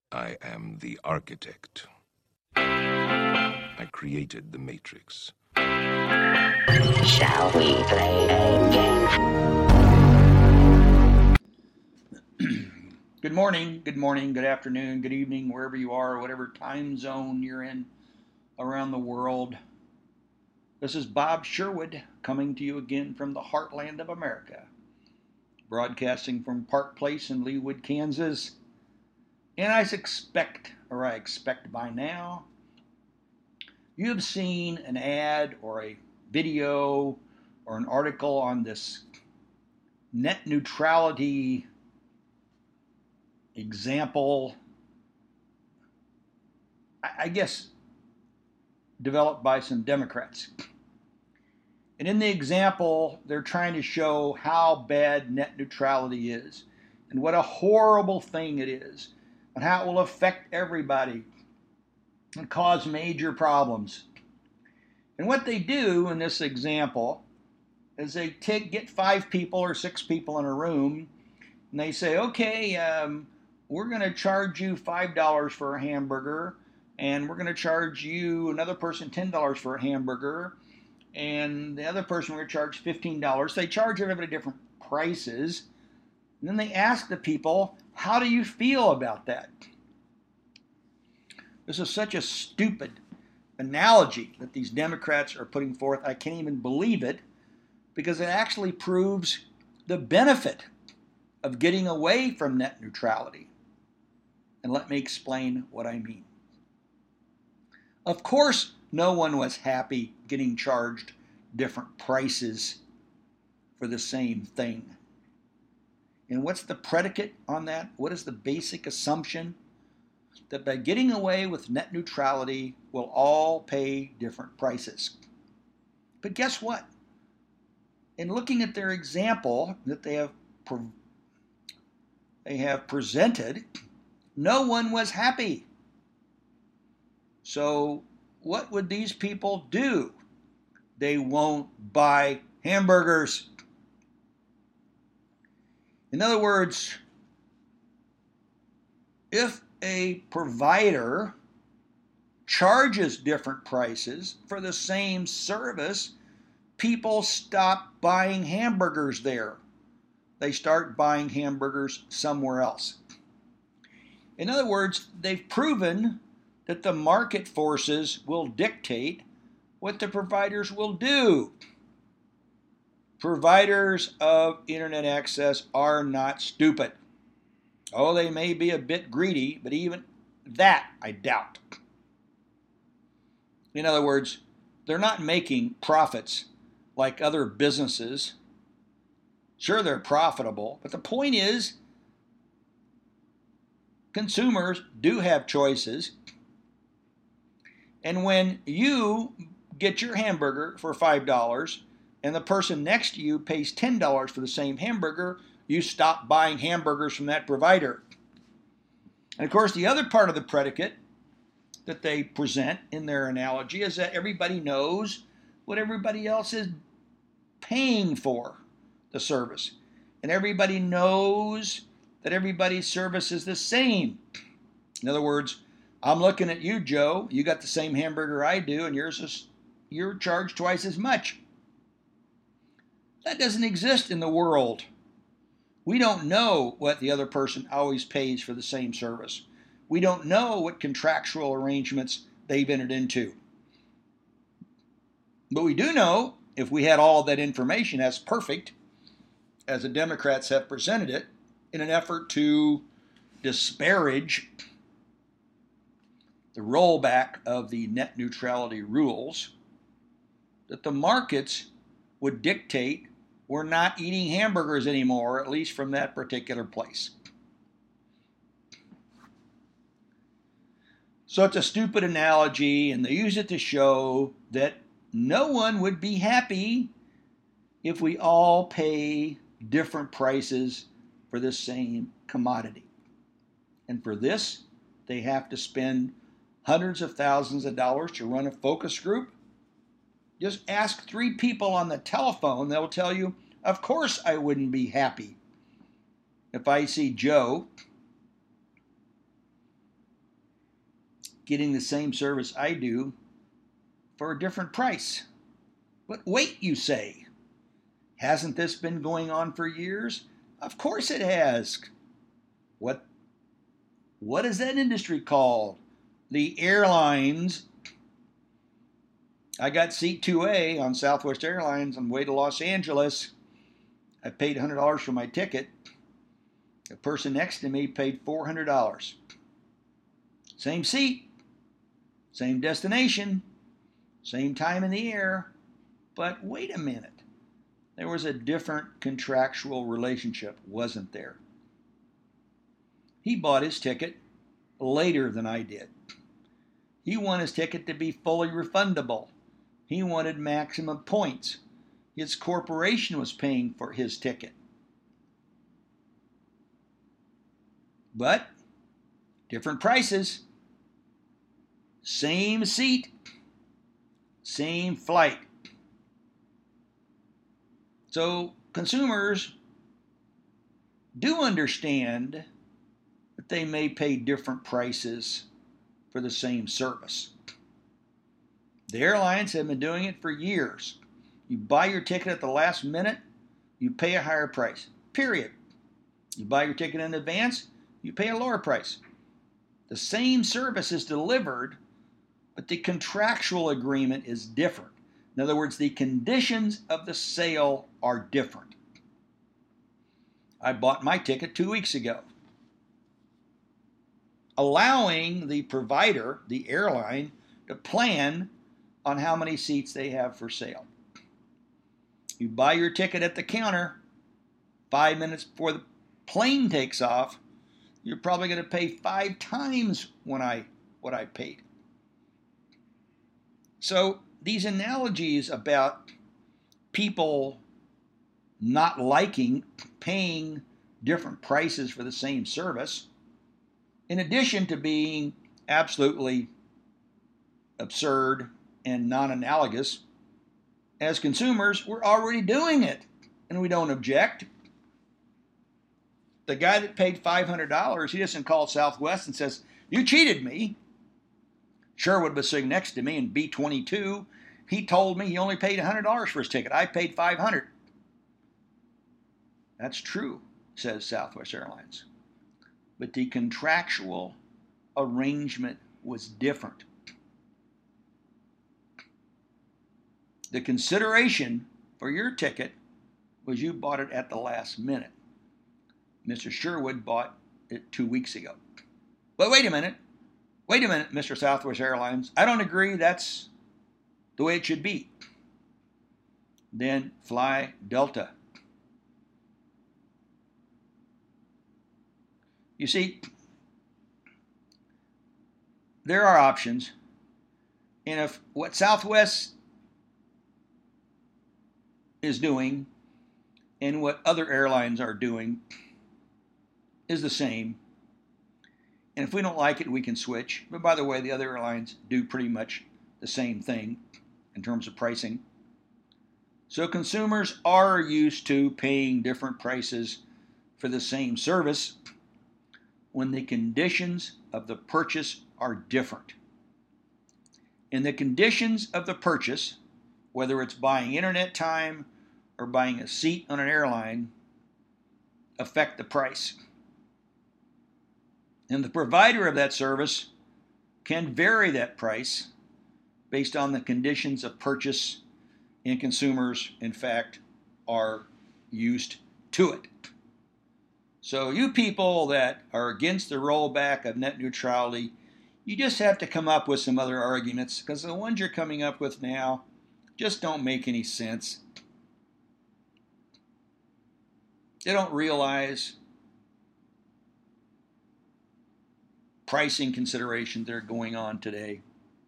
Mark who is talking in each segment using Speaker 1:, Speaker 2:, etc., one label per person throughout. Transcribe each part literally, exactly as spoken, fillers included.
Speaker 1: I am the architect. I created the Matrix.
Speaker 2: Shall we play a game? Good morning, good morning, good afternoon, good evening, wherever you are, whatever time zone you're in around the world. This is Bob Sherwood coming to you again from the heartland of America, broadcasting from Park Place in Leawood, Kansas. And I expect, or I expect by now, you have seen an ad or a video or an article on this net neutrality example, I guess, developed by some Democrats. And in the example, they're trying to show how bad net neutrality is and what a horrible thing it is and how it will affect everybody and cause major problems. And what they do in this example is they take, get five people or six people in a room and they say, okay, um, we're going to charge you five dollars for a hamburger, and we're going to charge you, another person, ten dollars for a hamburger, and the other person we're going to charge fifteen dollars. They charge everybody different prices, and then they ask the people, how do you feel about that? This is such a stupid analogy that these Democrats are putting forth. I can't even believe it, because it actually proves the benefit of getting away from net neutrality. And let me explain what I mean. Of course, no one was happy getting charged different prices for the same thing. And what's the predicate on that? What is the basic assumption? That by getting away with net neutrality, we'll all pay different prices. But guess what? In looking at their example that they have pre- they have presented, no one was happy. So what would these people do? They won't buy hamburgers. In other words, if a provider charges different prices for the same service, people stop buying hamburgers there. They start buying hamburgers somewhere else. In other words, they've proven that the market forces will dictate what the providers will do. Providers of internet access are not stupid. Oh, they may be a bit greedy, but even that I doubt. In other words, they're not making profits like other businesses. Sure, they're profitable, but the point is, consumers do have choices. And when you get your hamburger for five dollars and the person next to you pays ten dollars for the same hamburger, you stop buying hamburgers from that provider. And of course, the other part of the predicate that they present in their analogy is that everybody knows what everybody else is paying for the service. And everybody knows that everybody's service is the same. In other words, I'm looking at you, Joe. You got the same hamburger I do, and yours is, you're charged twice as much. That doesn't exist in the world. We don't know what the other person always pays for the same service. We don't know what contractual arrangements they've entered into. But we do know, if we had all that information as perfect, as the Democrats have presented it, in an effort to disparage the rollback of the net neutrality rules, that the markets would dictate we're not eating hamburgers anymore, at least from that particular place. So it's a stupid analogy, and they use it to show that no one would be happy if we all pay different prices for the same commodity. And for this, they have to spend hundreds of thousands of dollars to run a focus group. Just ask three people on the telephone, they'll tell you, of course I wouldn't be happy if I see Joe getting the same service I do for a different price. But wait, you say, hasn't this been going on for years? Of course it has. What, what is that industry called? The airlines. I got seat two A on Southwest Airlines on the way to Los Angeles. I paid one hundred dollars for my ticket. The person next to me paid four hundred dollars. Same seat, same destination, same time in the air, but wait a minute. There was a different contractual relationship, wasn't there? He bought his ticket later than I did. He wanted his ticket to be fully refundable. He wanted maximum points. His corporation was paying for his ticket. But different prices, same seat, same flight. So consumers do understand that they may pay different prices for the same service. The airlines have been doing it for years. You buy your ticket at the last minute, you pay a higher price, period. You buy your ticket in advance, you pay a lower price. The same service is delivered, but the contractual agreement is different. In other words, the conditions of the sale are different. I bought my ticket two weeks ago, allowing the provider, the airline, to plan on how many seats they have for sale. You buy your ticket at the counter, five minutes before the plane takes off, you're probably going to pay five times when I, what I paid. So these analogies about people not liking paying different prices for the same service, in addition to being absolutely absurd and non-analogous, as consumers, we're already doing it, and we don't object. The guy that paid five hundred dollars, he doesn't call Southwest and says, "You cheated me." Sherwood was sitting next to me in B twenty-two. He told me he only paid one hundred dollars for his ticket. I paid five hundred dollars. That's true, says Southwest Airlines. But the contractual arrangement was different. The consideration for your ticket was you bought it at the last minute. Mister Sherwood bought it two weeks ago. But wait a minute. Wait a minute, Mister Southwest Airlines. I don't agree. That's the way it should be. Then fly Delta. You see, there are options. And if what Southwest is doing and what other airlines are doing is the same, and if we don't like it, we can switch. But by the way, the other airlines do pretty much the same thing in terms of pricing. So consumers are used to paying different prices for the same service when the conditions of the purchase are different. And the conditions of the purchase, whether it's buying internet time or buying a seat on an airline, affect the price. And the provider of that service can vary that price based on the conditions of purchase, and consumers, in fact, are used to it. So you people that are against the rollback of net neutrality, you just have to come up with some other arguments, because the ones you're coming up with now just don't make any sense. They don't realize pricing considerations that are going on today.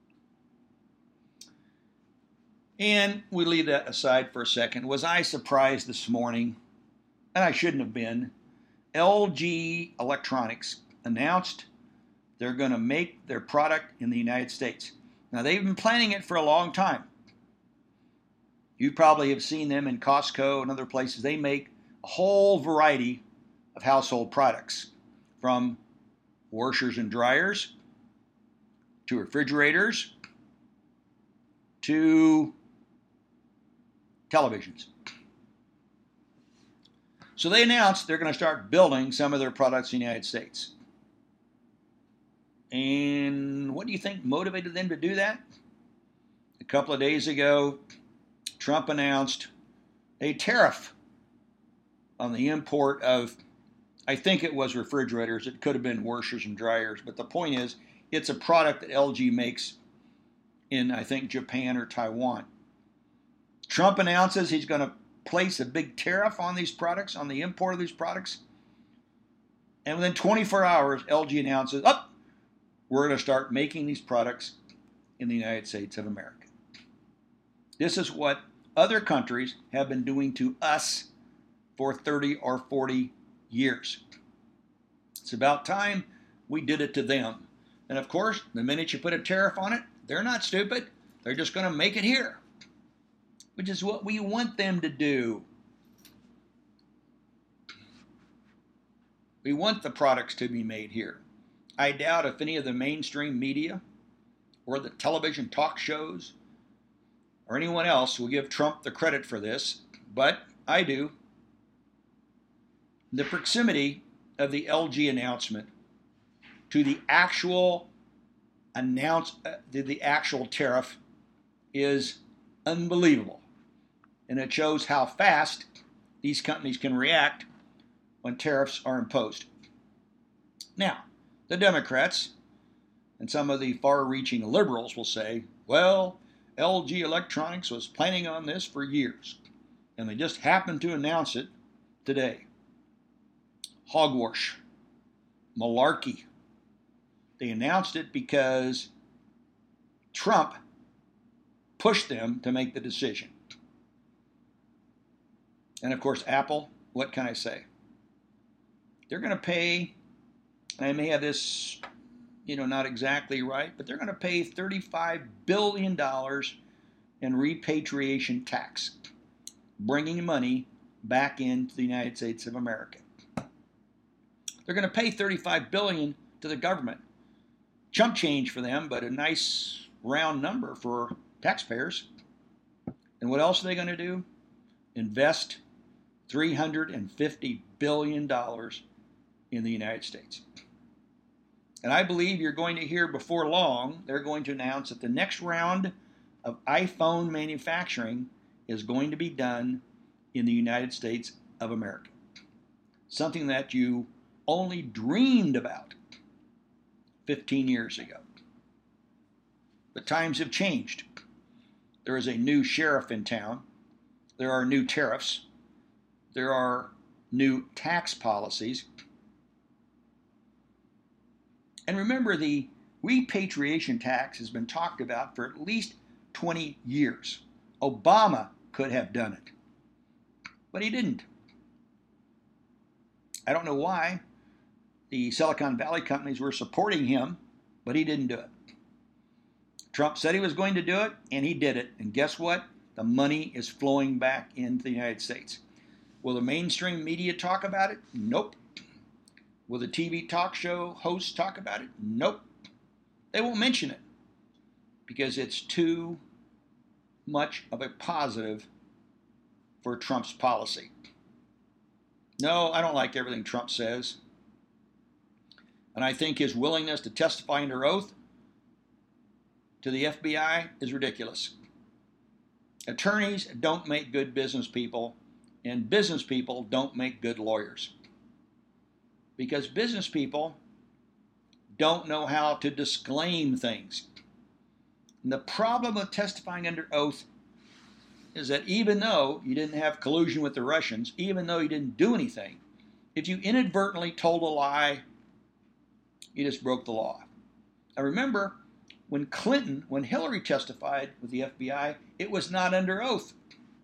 Speaker 2: And we leave that aside for a second. Was I surprised this morning? And I shouldn't have been. L G Electronics announced they're going to make their product in the United States. Now, they've been planning it for a long time. You probably have seen them in Costco and other places. They make a whole variety of household products, from washers and dryers to refrigerators, to televisions. So they announced they're going to start building some of their products in the United States. And what do you think motivated them to do that? A couple of days ago, Trump announced a tariff on the import of, I think it was refrigerators. It could have been washers and dryers. But the point is, it's a product that L G makes in, I think, Japan or Taiwan. Trump announces he's going to place a big tariff on these products, on the import of these products. And within twenty-four hours, L G announces, oh, we're going to start making these products in the United States of America. This is what other countries have been doing to us for thirty or forty years. It's about time we did it to them. And of course, the minute you put a tariff on it, they're not stupid. They're just going to make it here, which is what we want them to do. We want the products to be made here. I doubt if any of the mainstream media or the television talk shows or anyone else will give Trump the credit for this, but I do. The proximity of the L G announcement to the actual announce uh, the, the actual tariff is unbelievable. And it shows how fast these companies can react when tariffs are imposed. Now, the Democrats and some of the far-reaching liberals will say, well, L G Electronics was planning on this for years, and they just happened to announce it today. Hogwash. Malarkey. They announced it because Trump pushed them to make the decision. And of course, Apple, what can I say? They're going to pay, and I may have this, you know, not exactly right, but they're going to pay thirty-five billion dollars in repatriation tax, bringing money back into the United States of America. They're going to pay thirty-five billion dollars to the government. Chump change for them, but a nice round number for taxpayers. And what else are they going to do? Invest three hundred fifty billion dollars in the United States. And I believe you're going to hear before long, they're going to announce that the next round of iPhone manufacturing is going to be done in the United States of America. Something that you only dreamed about fifteen years ago. But times have changed. There is a new sheriff in town. There are new tariffs. There are new tax policies. And remember, the repatriation tax has been talked about for at least twenty years. Obama could have done it, but he didn't. I don't know why. The Silicon Valley companies were supporting him, but he didn't do it. Trump said he was going to do it, and he did it. And guess what? The money is flowing back into the United States. Will the mainstream media talk about it? Nope. Will the T V talk show hosts talk about it? Nope. They won't mention it because it's too much of a positive for Trump's policy. No, I don't like everything Trump says. And I think his willingness to testify under oath to the F B I is ridiculous. Attorneys don't make good business people, and business people don't make good lawyers. Because business people don't know how to disclaim things. And the problem with testifying under oath is that even though you didn't have collusion with the Russians, even though you didn't do anything, if you inadvertently told a lie, you just broke the law. Now remember, when Clinton, when Hillary testified with the F B I, it was not under oath.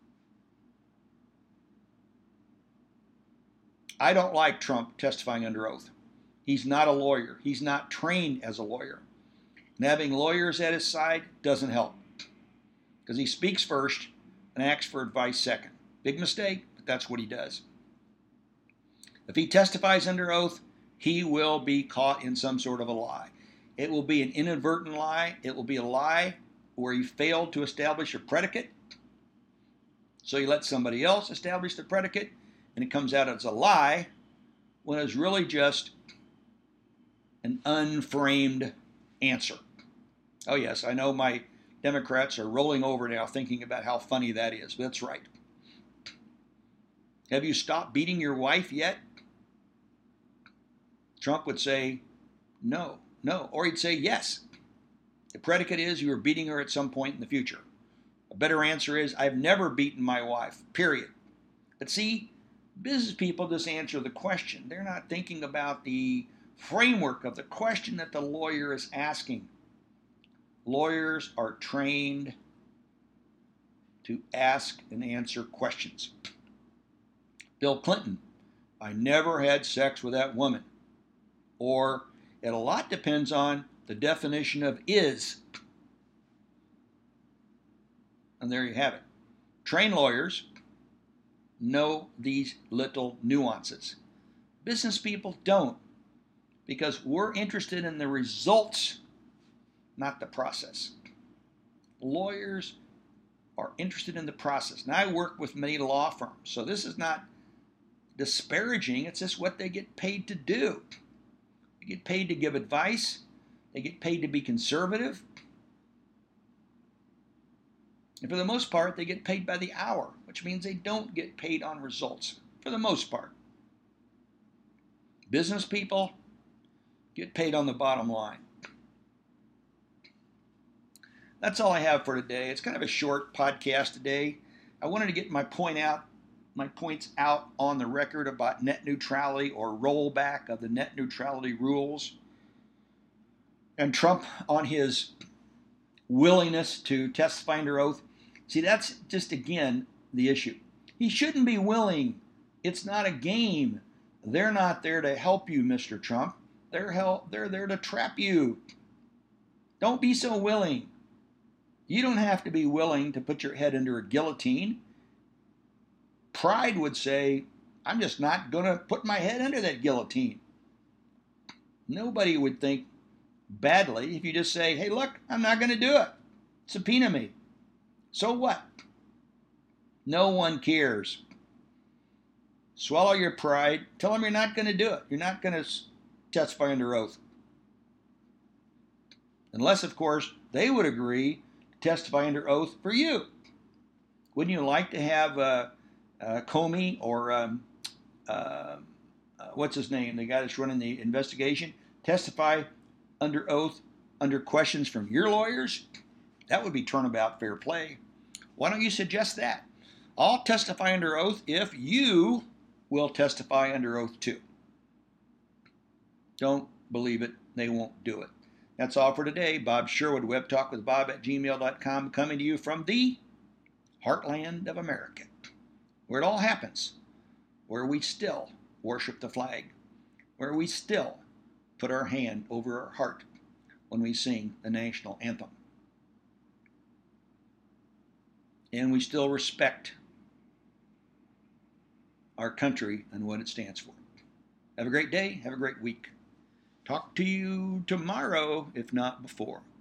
Speaker 2: I don't like Trump testifying under oath. He's not a lawyer. He's not trained as a lawyer. And having lawyers at his side doesn't help. Because he speaks first and asks for advice second. Big mistake, but that's what he does. If he testifies under oath, he will be caught in some sort of a lie. It will be an inadvertent lie. It will be a lie where you failed to establish a predicate. So you let somebody else establish the predicate, and it comes out as a lie when it's really just an unframed answer. Oh yes, I know my Democrats are rolling over now thinking about how funny that is. That's right. Have you stopped beating your wife yet? Trump would say no, no, or he'd say yes. The predicate is you were beating her at some point in the future. A better answer is I've never beaten my wife, period. But see, business people just answer the question. They're not thinking about the framework of the question that the lawyer is asking. Lawyers are trained to ask and answer questions. Bill Clinton, I never had sex with that woman. Or it a lot depends on the definition of is. And there you have it. Trained lawyers know these little nuances. Business people don't, because we're interested in the results, not the process. Lawyers are interested in the process. Now, I work with many law firms, so this is not disparaging. It's just what they get paid to do. They get paid to give advice. They get paid to be conservative. And for the most part, they get paid by the hour, which means they don't get paid on results, for the most part. Business people get paid on the bottom line. That's all I have for today. It's kind of a short podcast today. I wanted to get my point out, my points out on the record about net neutrality or rollback of the net neutrality rules. And Trump on his willingness to testify under oath. See, that's just, again, the issue. He shouldn't be willing. It's not a game. They're not there to help you, Mister Trump. They're, help, they're there to trap you. Don't be so willing. You don't have to be willing to put your head under a guillotine. Pride would say, I'm just not going to put my head under that guillotine. Nobody would think badly if you just say, hey, look, I'm not going to do it. Subpoena me. So what? No one cares. Swallow your pride. Tell them you're not going to do it. You're not going to testify under oath. Unless, of course, they would agree to testify under oath for you. Wouldn't you like to have uh, uh, Comey or um, uh, uh, what's his name, the guy that's running the investigation, testify under oath under questions from your lawyers? That would be turnabout fair play. Why don't you suggest that? I'll testify under oath if you will testify under oath too. Don't believe it. They won't do it. That's all for today. Bob Sherwood, web talk with bob at gmail dot com, coming to you from the heartland of America, where it all happens, where we still worship the flag, where we still put our hand over our heart when we sing the national anthem. And we still respect our country and what it stands for. Have a great day. Have a great week. Talk to you tomorrow, if not before.